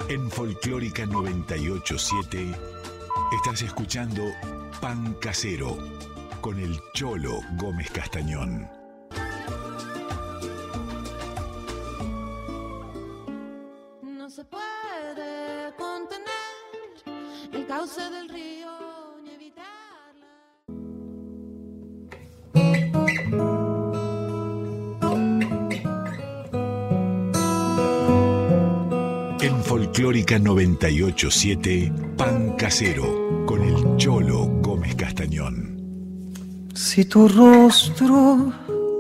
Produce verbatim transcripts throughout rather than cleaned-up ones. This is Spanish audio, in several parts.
En Folclórica noventa y ocho siete estás escuchando Pan Casero con el Cholo Gómez Castañón. No se puede contener el cauce del río ni evitarla. En Folclórica noventa y ocho siete, Pan Casero con el Cholo Gómez Castañón. Si tu rostro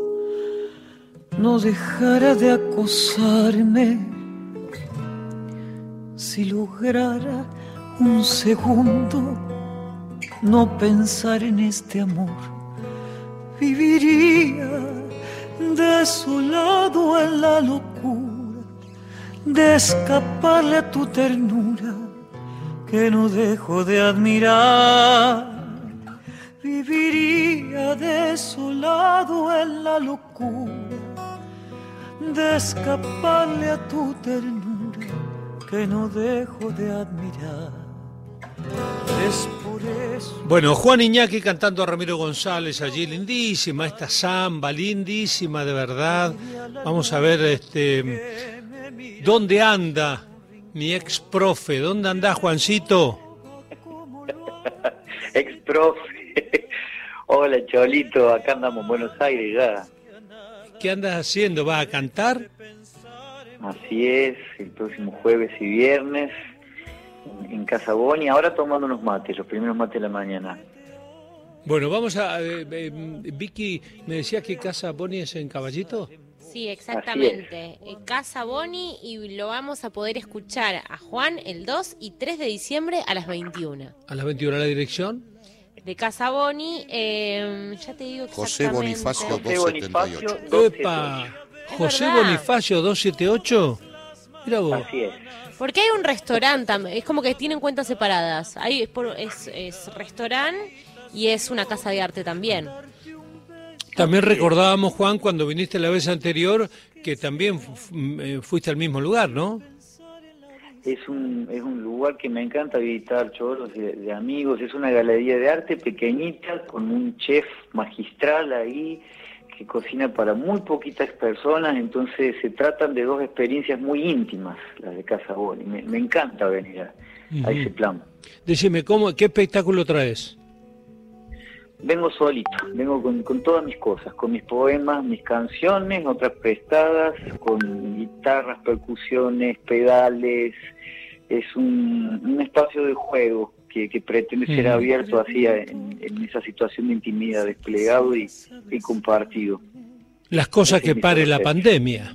no dejara de acosarme, si lograra un segundo no pensar en este amor, viviría desolado en la locura de escaparle a tu ternura que no dejo de admirar. Viviría desolado en la locura de escaparle a tu ternura que no dejo de admirar. Es por eso. Bueno, Juan Iñaki cantando a Ramiro González allí, lindísima esta samba, lindísima de verdad. Vamos a ver este dónde anda mi ex profe, ¿dónde anda Juancito? Ex profe. Hola Cholito, acá andamos en Buenos Aires ya. ¿Qué andas haciendo? ¿Vas a cantar? Así es, el próximo jueves y viernes en Casa Boni, ahora tomando unos mates, los primeros mates de la mañana. Bueno, vamos a... Eh, eh, Vicky, ¿me decías que Casa Boni es en Caballito? Sí, exactamente. Eh, Casa Boni, y lo vamos a poder escuchar a Juan el dos y tres de diciembre a las veintiuna. ¿A las veintiuna la dirección? De Casa Boni, eh, ya te digo exactamente. José Bonifacio doscientos setenta y ocho. ¡Epa! José verdad. Bonifacio doscientos setenta y ocho. Mira vos. Así es. Porque hay un restaurante, es como que tienen cuentas separadas. Ahí es, por- es, es restaurante y es una casa de arte también. También recordábamos, Juan, cuando viniste la vez anterior, que también fu- eh, fuiste al mismo lugar, ¿no? Es un, es un lugar que me encanta visitar, choros de, de amigos. Es una galería de arte pequeñita con un chef magistral ahí que cocina para muy poquitas personas. Entonces se tratan de dos experiencias muy íntimas, las de Casa Boni. Me, me encanta venir a, a ese plan. Decime, ¿cómo, ¿qué espectáculo traes? Vengo solito, vengo con, con todas mis cosas, con mis poemas, mis canciones, otras prestadas, con guitarras, percusiones, pedales. Es un, un espacio de juego que, que pretende ser Ujú. abierto así a- en, en esa situación de intimidad, desplegado y, y compartido. Las cosas Ese que es mi pare la proceso. pandemia.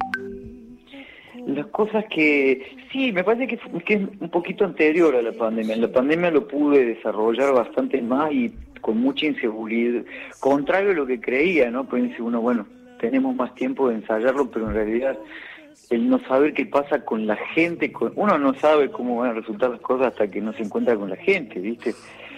Las cosas que, sí, me parece que, que es un poquito anterior a la pandemia. En la pandemia lo pude desarrollar bastante más y con mucha inseguridad, contrario a lo que creía, ¿no? Pues dice uno, bueno, tenemos más tiempo de ensayarlo, pero en realidad el no saber qué pasa con la gente, con, uno no sabe cómo van a resultar las cosas hasta que no se encuentra con la gente, ¿viste?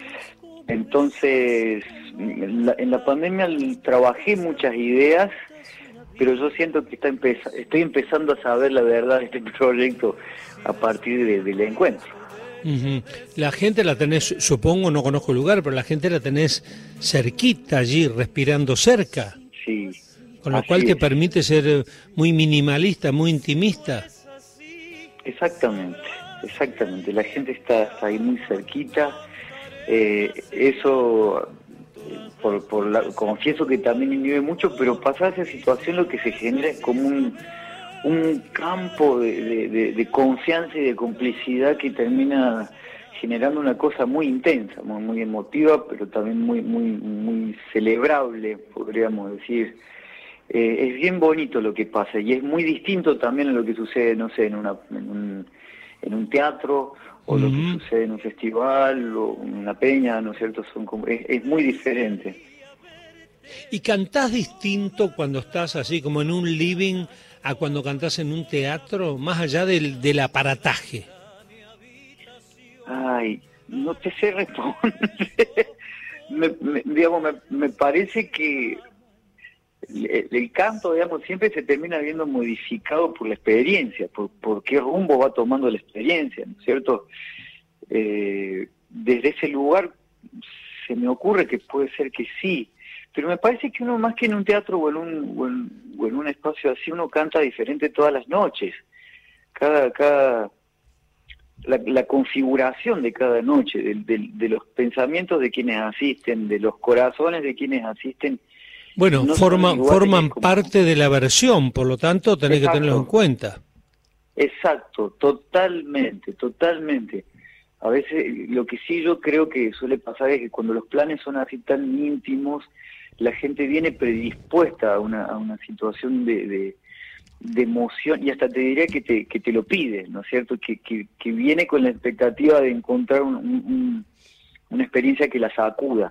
Entonces, en la, en la pandemia trabajé muchas ideas, pero yo siento que está empeza- estoy empezando a saber la verdad de este proyecto a partir de- del encuentro. Ujú. La gente la tenés, supongo, no conozco el lugar, pero la gente la tenés cerquita allí, respirando cerca, Sí. con lo Así cual te es. permite ser eh, muy minimalista, muy intimista. Exactamente, exactamente. La gente está, está ahí muy cerquita. Eh, eso, eh, por, por la, confieso que también inhibe mucho, pero pasar esa situación lo que se genera es como un, un campo de, de- de- de confianza y de complicidad que termina generando una cosa muy intensa, muy, muy emotiva, pero también muy, muy, muy celebrable, podríamos decir. Eh, es bien bonito lo que pasa y es muy distinto también a lo que sucede, no sé, en, una, en, un, en un teatro o lo que Ujú. sucede en un festival o en una peña, ¿no es cierto? Son como, es, es muy diferente. ¿Y cantás distinto cuando estás así como en un living a cuando cantás en un teatro, más allá del, del aparataje? Ay, no te sé responder. me, me- digamos, me, me parece que el, el canto, digamos, siempre se termina viendo modificado por la experiencia, por, por qué rumbo va tomando la experiencia, ¿no es cierto? Eh, desde ese lugar se me ocurre que puede ser que sí, pero me parece que uno más que en un teatro o en un, o en, o en un espacio así, uno canta diferente todas las noches. Cada, cada la, la configuración de cada noche, de, de, de los pensamientos de quienes asisten, de los corazones de quienes asisten. Bueno, no forman, forman como... parte de la versión, por lo tanto tenés Exacto. que tenerlo en cuenta. Exacto, totalmente, totalmente. A veces lo que sí yo creo que suele pasar es que cuando los planes son así tan íntimos, la gente viene predispuesta a una, a una situación de, de, de emoción, y hasta te diría que te, que te lo pide, ¿no es cierto? Que, que, que viene con la expectativa de encontrar un, un, una experiencia que la sacuda.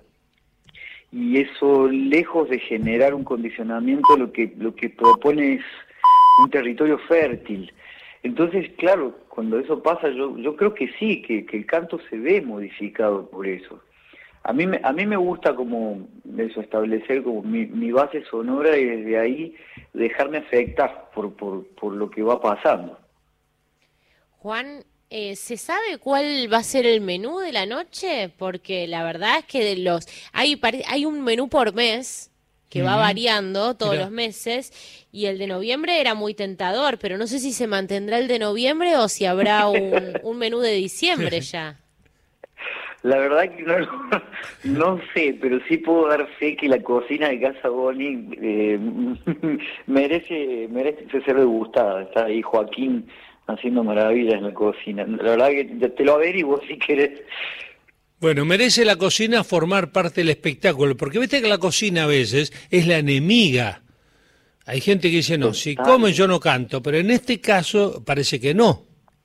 Y eso, lejos de generar un condicionamiento, lo que, lo que propone es un territorio fértil. Entonces, claro, cuando eso pasa, yo yo creo que sí, que, que el canto se ve modificado por eso. A mí me, a mí me gusta como eso, establecer como mi, mi base sonora y desde ahí dejarme afectar por, por, por lo que va pasando. Juan, eh, ¿se sabe cuál va a ser el menú de la noche? Porque la verdad es que de los hay, hay un menú por mes que va variando todos Mirá. los meses, y el de noviembre era muy tentador, pero no sé si se mantendrá el de noviembre o si habrá un, un menú de diciembre ya. La verdad que no, no sé, pero sí puedo dar fe que la cocina de Casa Boni eh, merece, merece ser degustada. Está ahí Joaquín haciendo maravillas en la cocina. La verdad que te lo averiguo si querés. Bueno, merece la cocina formar parte del espectáculo, porque viste que la cocina a veces es la enemiga. Hay gente que dice, no, si comen yo no canto, pero en este caso parece que no.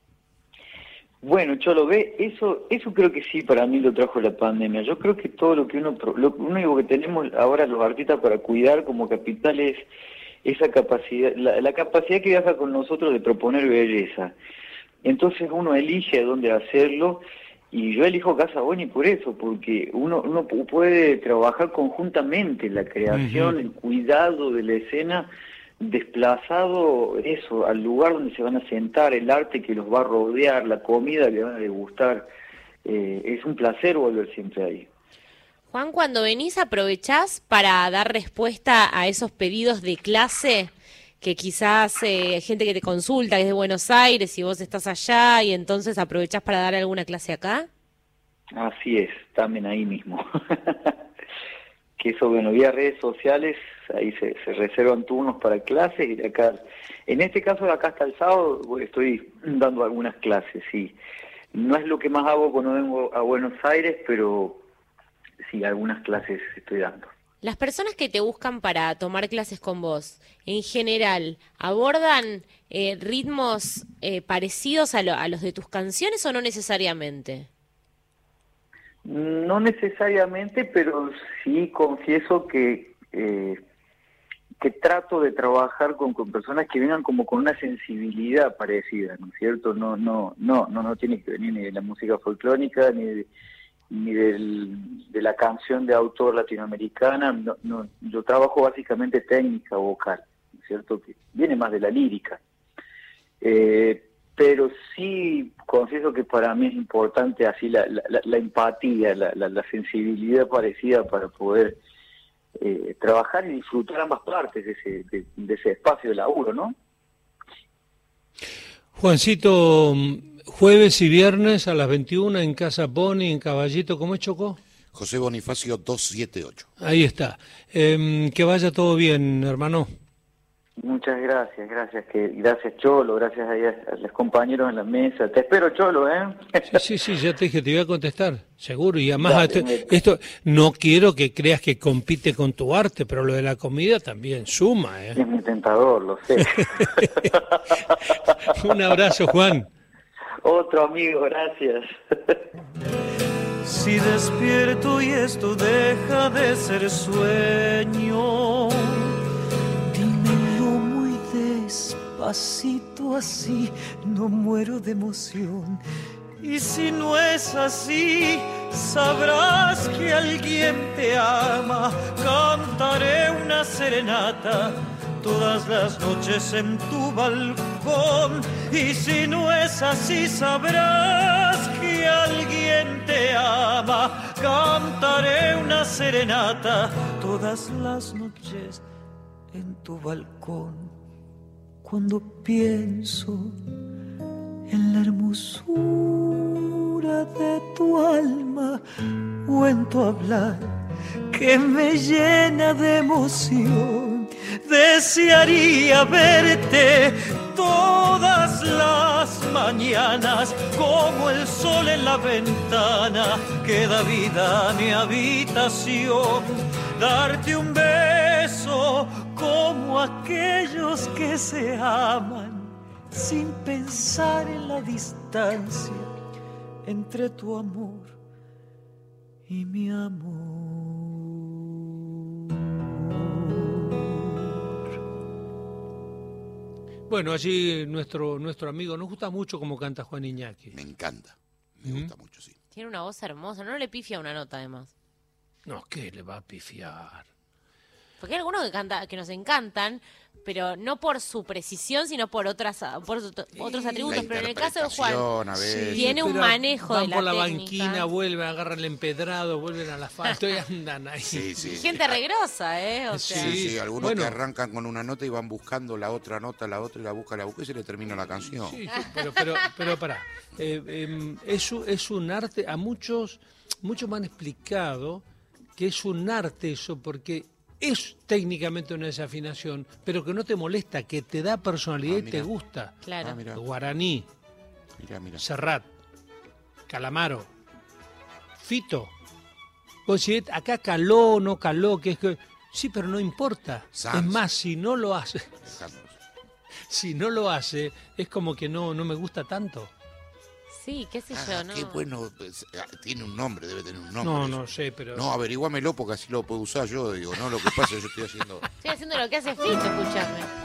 Bueno, Cholo, ve, eso eso creo que sí para mí lo trajo la pandemia. Yo creo que todo lo que uno, lo único que tenemos ahora los artistas para cuidar como capital es esa capacidad, la, la capacidad que viaja con nosotros de proponer belleza. Entonces uno elige a dónde hacerlo. Y yo elijo Casa Boni por eso, porque uno uno puede trabajar conjuntamente la creación, uh-huh. el cuidado de la escena, desplazado eso al lugar donde se van a sentar, el arte que los va a rodear, la comida que van a degustar. Eh, es un placer volver siempre ahí. Juan, cuando venís, ¿aprovechás para dar respuesta a esos pedidos de clase? Que quizás eh, hay gente que te consulta, que es de Buenos Aires, y vos estás allá, y entonces aprovechás para dar alguna clase acá. Así es, también ahí mismo. Que eso, bueno, vía redes sociales, ahí se, se reservan turnos para clases, y acá, en este caso de acá hasta el sábado, estoy dando algunas clases, sí. No es lo que más hago cuando vengo a Buenos Aires, pero sí, algunas clases estoy dando. Las personas que te buscan para tomar clases con vos, en general, ¿abordan eh, ritmos eh, parecidos a, lo, a los de tus canciones o no necesariamente? No necesariamente, pero sí confieso que eh, que trato de trabajar con, con personas que vengan como con una sensibilidad parecida, ¿no es cierto? No, no, no, no, no tiene que venir ni de la música folclórica ni de ni del, de la canción de autor latinoamericana. No, no, yo trabajo básicamente técnica vocal, ¿no es cierto? Que viene más de la lírica. Eh, pero sí confieso que para mí es importante así la, la, la empatía, la, la, la sensibilidad parecida para poder eh, trabajar y disfrutar ambas partes de ese, de, de ese espacio de laburo, ¿no? Juancito, jueves y viernes a las veintiuna en Casa Boni, en Caballito, ¿cómo es, Chocó? José Bonifacio doscientos setenta y ocho. Ahí está. Eh, que vaya todo bien, hermano. Muchas gracias, gracias, que gracias Cholo, gracias a, a los compañeros en la mesa. Te espero, Cholo, ¿eh? Sí, sí, sí, ya te dije, te voy a contestar, seguro. Y además, Dale, esto, esto, no quiero que creas que compite con tu arte, pero lo de la comida también suma, ¿eh? Es muy tentador, lo sé. Un abrazo, Juan. Otro amigo, gracias. Si despierto y esto deja de ser sueño, dímelo muy despacito, así no muero de emoción. Y si no es así, sabrás que que alguien te ama, cantaré una serenata todas las noches en tu balcón. Y si no es así, sabrás que alguien te ama. Cantaré una serenata todas las noches en tu balcón. Cuando pienso en la hermosura de tu alma o en tu hablar que me llena de emoción, desearía verte todas las mañanas como el sol en la ventana que da vida a mi habitación, darte un beso como aquellos que se aman sin pensar en la distancia entre tu amor y mi amor. Bueno, allí nuestro nuestro amigo, nos gusta mucho cómo canta Juan Iñaki. Me encanta, me ¿Mm? gusta mucho, sí. Tiene una voz hermosa, no le pifia una nota además. No, ¿qué le va a pifiar? Porque hay algunos que canta, que nos encantan, pero no por su precisión, sino por otras por otros atributos. Pero en el caso de Juan, a veces. tiene un manejo van de la por la técnica. banquina, vuelven, agarran el empedrado, vuelven al asfalto y andan ahí. Sí, sí. Gente regrosa, ¿eh? O sea, Sí, sí, algunos Bueno. que arrancan con una nota y van buscando la otra nota, la otra y la busca, la busca y se le termina la canción. Sí, sí, pero, pero, pero pará. Eh, eh, es, un- es un arte, a muchos, muchos me han explicado que es un arte eso, porque es técnicamente una desafinación, pero que no te molesta, que te da personalidad Ah, y te mira. gusta. claro. Ah, mira, Guaraní, mira, mira. Serrat, Calamaro, Fito. Vos decís, acá caló, no caló, que es que... Sí, pero no importa. Sans. Es más, si no lo hace, Dejamos. si no lo hace, es como que no, no me gusta tanto. Sí, qué sé Ah, yo, ¿no? qué bueno, pues, ah, tiene un nombre, debe tener un nombre. No, eso. no sé, pero... No, averíguamelo porque así lo puedo usar yo, digo, no, lo que pasa es que yo estoy haciendo... Estoy haciendo lo que hace Fito, escúchame.